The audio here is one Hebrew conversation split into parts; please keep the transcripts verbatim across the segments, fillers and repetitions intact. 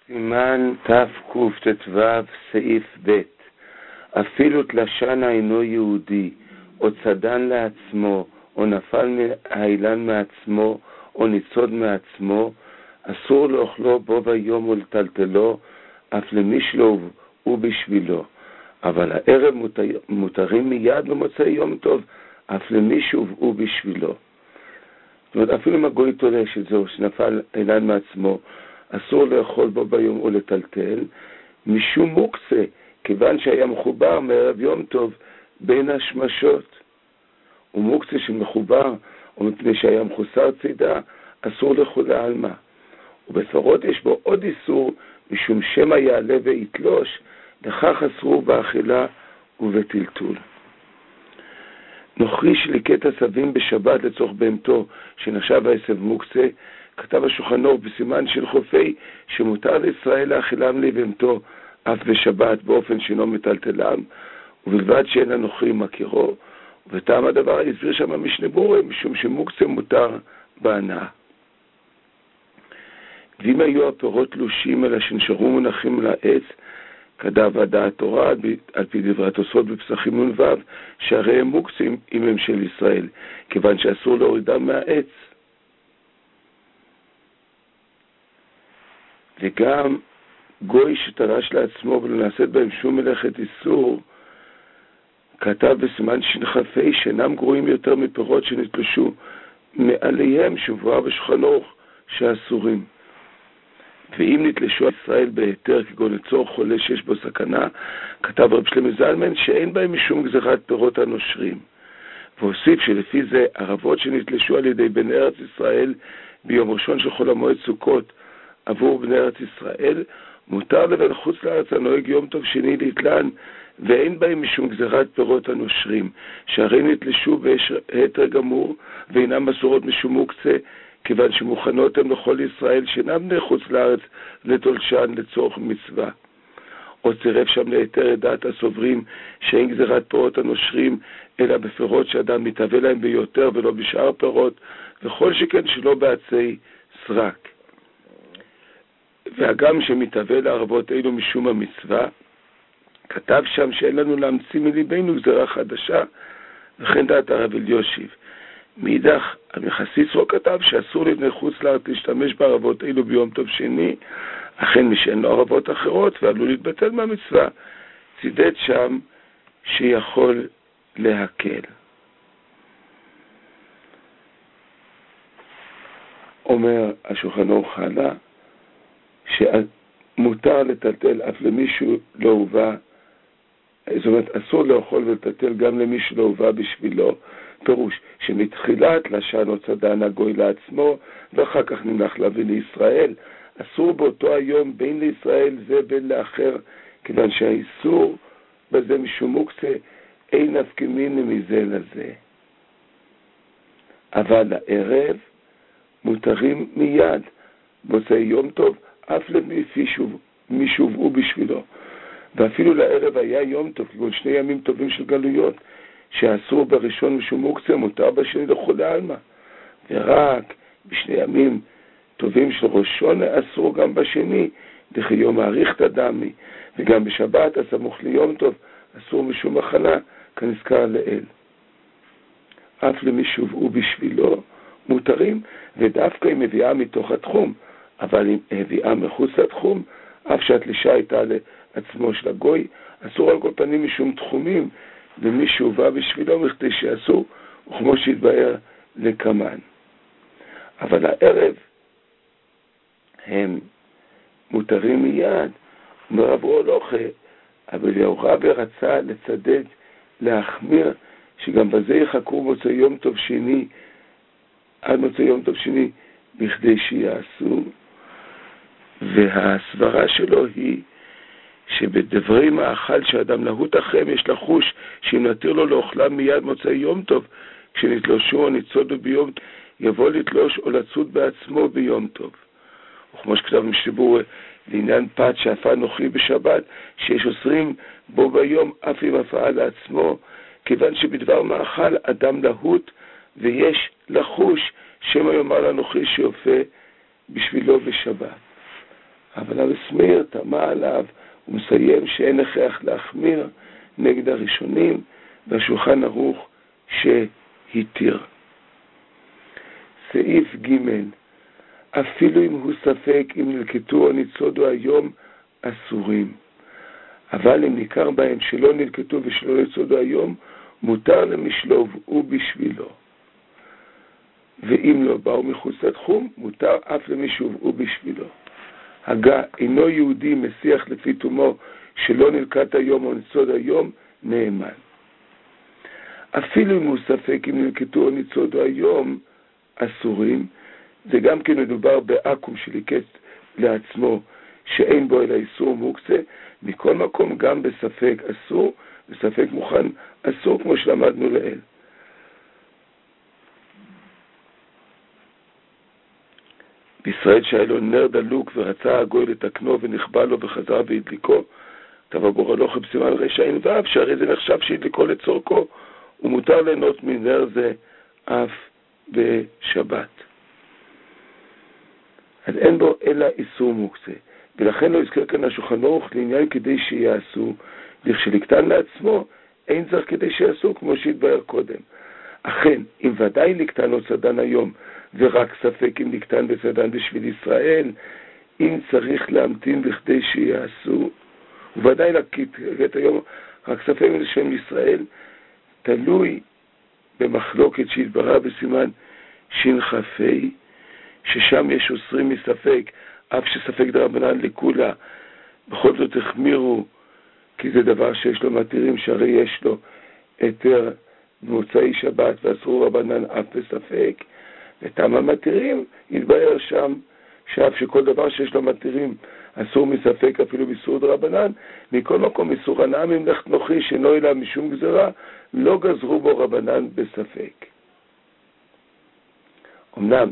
סימן תקט"ו סעיף ב' אפילו תלשן אינו יהודי, או צדן לעצמו, או נפל האילן מעצמו, או ניצוד מעצמו, אסור לאוכלו בו ביום ולטלטלו, אף למי שלו ובשבילו. אבל הערב מותר, מותרים מיד במוצאי יום טוב, אף למי שהוא בשבילו. זאת אומרת, אפילו אם הגוי תולש את זהו, שנפל אילן מעצמו, אסור לאכול בו ביום ולטלטל, משום מוקצה, כיוון שהיה מחובר מערב יום טוב בין השמשות. ומוקצה שמחובר, או מפני שהיה מחוסר צידה, אסור לאכול העלמה. ובפרות יש בו עוד איסור, משום שמא יעלה ויתלוש, לכך אסרו באכילה ובטלטול. נוכרי שליקט עשבים בשבת לצורך בהמתו, שנחשב העשב מוקצה, כתב השולחן ערוך בסימן של חופי, שמותר לישראל לאכילם לבהמתו, אף בשבת באופן שאינו מטלטלם, ובלבד שאין הנוכרי מכירו, ובטעם הדבר הסביר שם המשנה ברורה, משום שמוקצה מותר בהנאה. ואם היו הפירות תלושים אלא שנשארו מונחים לעץ, כתב הדעת תורה על פי דברי התוספות בפסחים נ"ו, שהרי הם מוקצים אם הם של ישראל, כיוון שאסור להורידם מהעץ. וגם גוי שתרש לעצמו ולא נעשית בהם שום מלאכת איסור, כתב בסימן שנחפי שאינם גרועים יותר מפירות שנתלשו מעליהם, שמבואר בשולחן ערוך שאסורים. ואם נתלשו ישראל בהיתר כגון לצורך חולה שיש בו סכנה, כתב רב שלמה זלמן שאין בהם משום גזירת פירות הנושרים. והוסיף שלפי זה ערבות שנתלשו על ידי בני ארץ ישראל ביום ראשון של חול המועד סוכות עבור בני ארץ ישראל, מותר לבן חוץ לארץ הנוהג יום טוב שני להתלן, ואין בהם משום גזירת פירות הנושרים, שהרי נתלשו בהיתר גמור ואינם מסורות משום מוקצה, כיוון שמוכנות הם לכל ישראל שאינם בני חוץ לארץ לתולשן לצורך מצווה. או צירף שם להיתר את דעת הסוברים שאין גזירת פירות הנושרים אלא בפירות שאדם מתהווה להם ביותר ולא בשאר פירות, וכל שכן שלא בעצי סרק. והגם שמתהווה לערבות אלו משום המצווה, כתב שם שאין לנו להמציא מליבנו גזירה חדשה, וכן דעת הרב אלישיב. מאידך, המחסיסרו כתב שאסור לבני חוץ לארץ להשתמש בערבות אלו ביום טוב שני, אכן מי שאין לו ערבות אחרות ועלול להתבטל מהמצווה, צידד שם שיכול להקל. אומר השולחן ערוך הלאה, שמותר לטלטל אף למישהו לא הובא, זאת אומרת אסור לאכול ולטלטל גם למישהו לא הובא בשבילו, פירוש שמתחילת לשן או צדן הגוי לעצמו ואחר כך נמלך להביא לישראל, אסור באותו היום בין לישראל זה בין לאחר, כיוון שהאיסור בזה משום מוקצה אין נפקא מזה לזה. אבל הערב מותרים מיד מוצאי יום טוב אף למי שהובאו בשבילו, ואפילו לערב היה יום טוב כגון שני ימים טובים של גלויות, שאסור בראשון משום מוקצה, מותר בשני לכולי עלמא, ורק בשני ימים טובים של ראשון אסור גם בשני, דכי יום האריכתא דמי, וגם בשבת הסמוך ליום טוב אסור משום מחלה כנזכר לאל. אף למי שהובאו בשבילו מותרים, ודווקא היא מביאה מתוך התחום, אבל אם הביאה מחוץ לתחום, אף שהתלישה הייתה לעצמו של הגוי, אסור על כל פנים משום תחומים, ומי שהובא בשבילו מכדי שאסור, וכמו שהתבאר לקמן. אבל הערב הם מותרים מיד, אומר רב אולוכה, אבל יהורבא רצה לצדד, להחמיר, שגם בזה יחכו מוצאי יום טוב שני, עד מוצאי יום טוב שני, בכדי שיעשו. והסברה שלו היא שבדברי מאכל שאדם נהוט אחריהם יש לחוש שאם נתיר לו לאוכלם מיד מוצאי יום טוב, כשנתלושו או ניצודו ביום טוב, יבוא לתלוש או לצוד בעצמו ביום טוב. וכמו שכתב משבור לעניין פת שאפה נוכרי בשבת, שיש אוסרים בו ביום אף אם אפה לעצמו, כיוון שבדבר מאכל אדם נהוט ויש לחוש שמא יאמר לנוכרי שיופה בשבילו בשבת. אבל המסמיר תמה עליו, הוא מסיים שאין הכרח להחמיר נגד הראשונים, והשולחן ערוך שהתיר. סעיף ג' אפילו אם הוא ספק אם נלקטו או ניצודו היום אסורים, אבל אם ניכר בהם שלא נלקטו ושלא ניצודו היום, מותר למשלוב ובשבילו. ואם לא באו מחוץ לתחום, מותר אף למשוב ובשבילו. הגה אינו יהודי מסיח לפי תומו שלא נלקט היום או ניצוד היום, נאמן. אפילו אם הוא ספק אם נלקטו או ניצודו היום אסורים, זה גם כן מדובר באקום שליקט לעצמו שאין בו אלא איסור מוקצה, מכל מקום גם בספק אסור, בספק מוכן אסור, כמו שלמדנו לאל. בישראל שהיה לו נר דלוק ורצה הגוי לתקנו ונכבה לו וחזר והדליקו, כתב הגורלו בסימן רשע אין ואף, שהרי זה נחשב שהדליקו לצורכו, ומותר ליהנות מנר זה אף בשבת. אז אין בו אלא איסור מוקצה, ולכן לא יזכר כאן השולחן ערוך לעניין כדי שיעשו, לכשלקטן לעצמו אין צריך כדי שיעשו, כמו שהתבאר קודם. אכן, אם ודאי לקטן או צדן היום, ורק ספק אם לקטן וצדן בשביל ישראל, אם צריך להמתין בכדי שיעשו, וודאי לקט היום רק ספק אם זה שם ישראל, תלוי במחלוקת שהתבררה בסימן שנחפי, ששם יש אוסרים מספק, אף שספק דרבנן לכולה, בכל זאת החמירו, כי זה דבר שיש לו מתירים, שהרי יש לו היתר במוצאי שבת, ואסרו רבנן אף בספק, ותם המתירים, יתבהר שם, שאף שכל דבר שיש לו מתירים, אסור מספק אפילו באיסור דרבנן, מכל מקום איסור הנאה ממלכת נוחי, שאינו אלא משום גזרה, לא גזרו בו רבנן בספק. אמנם,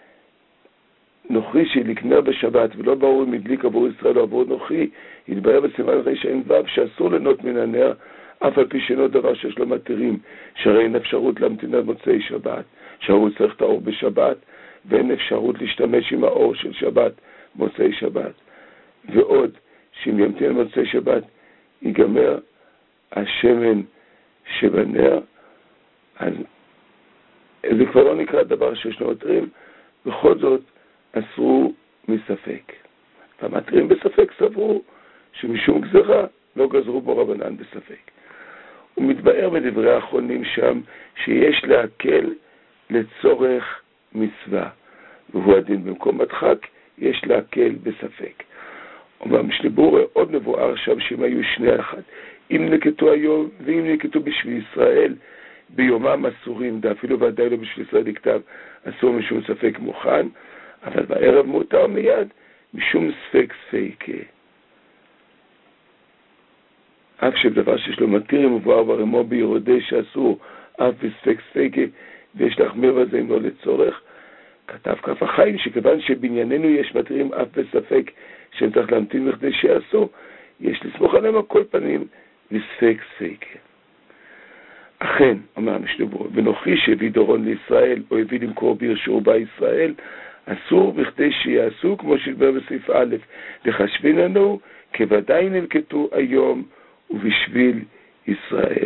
נוחי שלקנר בשבת, ולא ברור אם הדליק עבור ישראל או עבור נוחי, יתבהר בסימן רשע אין וו, שאסור ליהנות מן הנר, אף על פי שאינו דבר שיש לו מתירים, שהרי אין אפשרות להמתין עד מוצאי שבת, שהאור צריך את האור בשבת, ואין אפשרות להשתמש עם האור של שבת, מוצאי שבת. ועוד, שאם ימתין עד מוצאי שבת, ייגמר השמן שבנר, אז זה כבר לא נקרא דבר שיש לו מתירים, בכל זאת אסרו מספק. והמתירים בספק סברו שמשום גזרה לא גזרו בו רבנן בספק. הוא מתבאר בדברי האחרונים שם שיש להקל לצורך מצווה, והוא הדין במקום מדחק, יש להקל בספק. ובמשנה ברורה עוד מבואר שם שהם היו שני אחד, אם נקטו היום ואם נקטו בשביל ישראל, ביומם אסורים, ואפילו ודאי לא בשביל ישראל לכתב, אסור משום ספק מוכן, אבל בערב מותר מיד, משום ספק ספקה. אף שבדבר שיש לו מתירים מבואר ברמו בירודי שאסור אף בספק ספקה, ויש להחמיר בזה אם לא לצורך, כתב כף החיים שכיוון שבענייננו יש מתירים אף בספק שהם צריך להמתין בכדי שיעשו, יש לסמוך עליהם על כל פנים לספק ספקה. אכן, אמר המשנה ברורה, ונוחי שהביא דורון לישראל או הביא למכור בירשור בישראל, אסור בכדי שיעשו כמו שהתברר בסעיף א', לחשבין לנו כוודאי נלקטו היום ובשביל ישראל.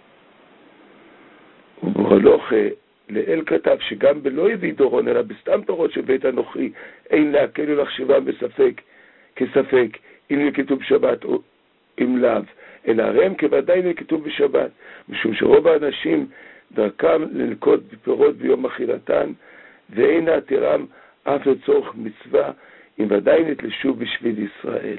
וברלוך לאל כתב שגם בלא הביא דורון אלא בסתם תורות של בית הנוחי אין להקל ולחשבם בספק כספק אם נלקטו בשבת או אם לאו, אלא הרי הם כוודאי נלקטו בשבת, משום שרוב האנשים דרכם לנקוט בפירות ביום אכילתן, ואין להתירם אף לצורך מצווה, אם ודאי נתלשו בשביל ישראל.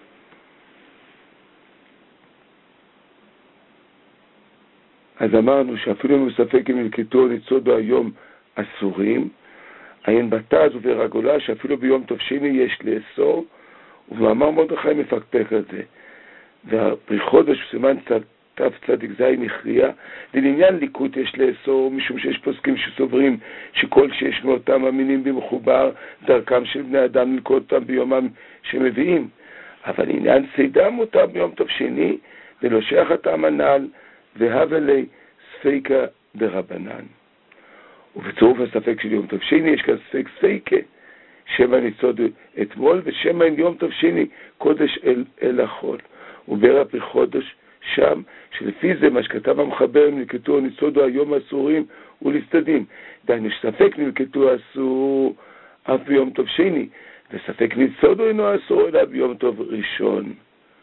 אז אמרנו שאפילו אם הוא ספק אם נלקטו או ניצודו היום אסורים, עיין בתז וברגולה שאפילו ביום טוב שני יש לאסור, ובמאמר מרדכי מפקפק על זה. והפרי חודש סימן תו צדיק זין הכריע, לעניין ליקוט יש לאסור, משום שיש פוסקים שסוברים שכל שיש מאותם המינים במחובר, דרכם של בני אדם ללקוט אותם ביומם שמביאים. אבל עניין צידם אותם ביום טוב שני, ולא שייך הטעם הנ"ל, והווה לי ספיקה דרבנן. ובצירוף הספק של יום טוב שני יש כאן ספק ספיקה, שמא ניצודו אתמול, ושמא אין יום טוב שני קודש אל, אל החול. ובר פי חודש שם, שלפי זה מה שכתב המחבר, נלקטו ניצודו היום אסורים ולצדדים. דיינו שספק נלקטו אסור אף ביום טוב שני, וספק ניצודו אינו אסור אלא ביום טוב ראשון.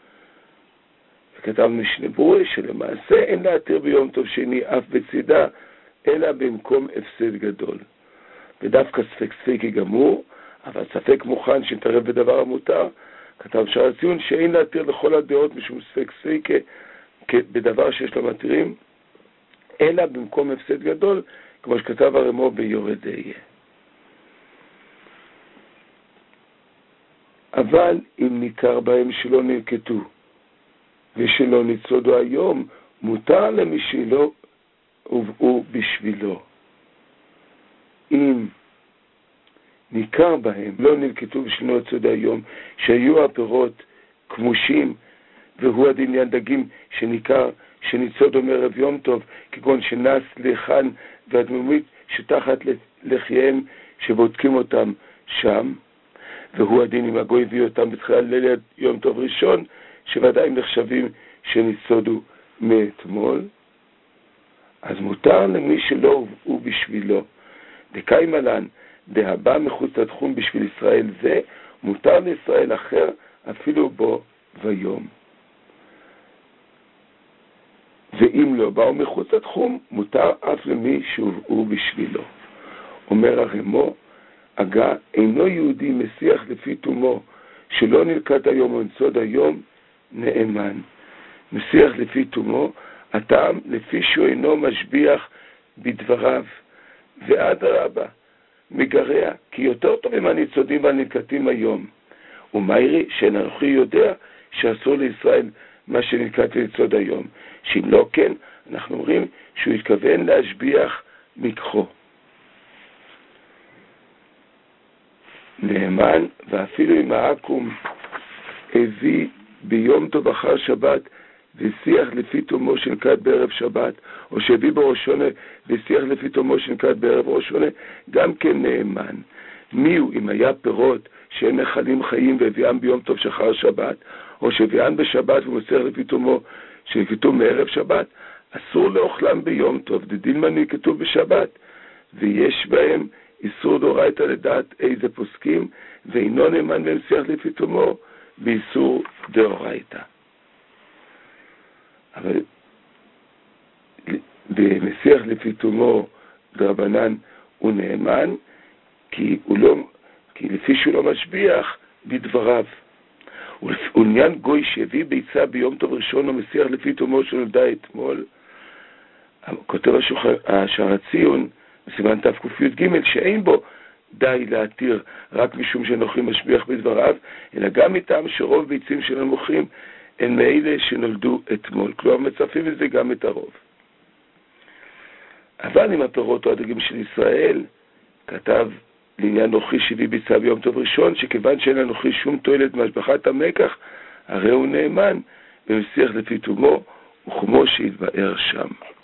וכתב משנה ברורה שלמעשה אין להתיר ביום טוב שני אף בצידה, אלא במקום הפסד גדול. ודווקא ספק ספקי גמור, אבל ספק מוכן שנתערב בדבר המותר, כתב שער הציון שאין להתיר לכל הדעות משום ספק ספקי בדבר שיש לו מתירים, אלא במקום הפסד גדול, כמו שכתב הרמו ביורדיה. אבל אם ניכר בהם שלא נלקטו, ושלא ניצודו היום, מותר למי שלא הובאו בשבילו. אם ניכר בהם, לא נלקטו ושלא ניצודו היום, שהיו הפירות כמושים, והוא הדין דגים שניכר, שניצודו מערב יום טוב, כגון שנס לחן והדמומית שתחת לחייהם, שבודקים אותם שם, והוא הדין אם הגוי הביא אותם בתחילה ליל יום טוב ראשון, שוודאי נחשבים שניצודו מאתמול, אז מותר למי שלא הובאו בשבילו. דקאי מלן, דהבא מחוץ לתחום בשביל ישראל זה, מותר לישראל אחר אפילו בו ויום. ואם לא באו מחוץ לתחום, מותר אף למי שהובאו בשבילו. אומר הרמו, אגה אינו יהודי משיח לפי תומו, שלא נלקט היום או ניצוד היום, נאמן. משיח לפי תומו, הטעם לפי שהוא אינו משביח בדבריו, ועד רבה, מגרע, כי יותר טובים הניצודים והנלקטים היום. ומיירי שאנכי יודע שאסור לישראל מה שנלקט וניצוד היום. שאם לא כן, אנחנו אומרים שהוא התכוון להשביח מקחו. נאמן, ואפילו אם העקום הביא ביום טוב אחר שבת ושיח לפי תומו שנקט בערב שבת, או שהביא בראשונה ושיח לפי תומו שנקט בערב ראשונה, גם כן נאמן. מיהו אם היה פירות שהם מחלים חיים והביאם ביום טוב שחר שבת, או שהביאם בשבת ומשיח לפי תומו שנקטו מערב שבת, אסור לאוכלם ביום טוב, דדילמן נקטו בשבת, ויש בהם איסור דאורייתא לדעת איזה פוסקים, ואינו נאמן בהם שיח לפי תומו באיסור דאורייתא. אבל במשיח לפי תומו דרבנן הוא נאמן, כי, הוא לא, כי לפי שהוא לא משביח בדבריו. ולעניין גוי שהביא ביצה ביום טוב ראשון או משיח לפי תומו שנולדה אתמול, כותב השער הציון בסימן תק"ג שאין בו די להתיר רק משום שנוכרים משביח בדבריו, אלא גם מטעם שרוב ביצים של המוכרים הן מאלה שנולדו אתמול. כלומר מצרפים את זה גם את הרוב. אבל אם הפירות או הדגים של ישראל, כתב לעניין נוכרי שהביא ביצה ביום טוב ראשון, שכיוון שאין לנוכרי שום תועלת מהשבחת המקח, הרי הוא נאמן במשיח לפי תומו, וכמו שהתבאר שם.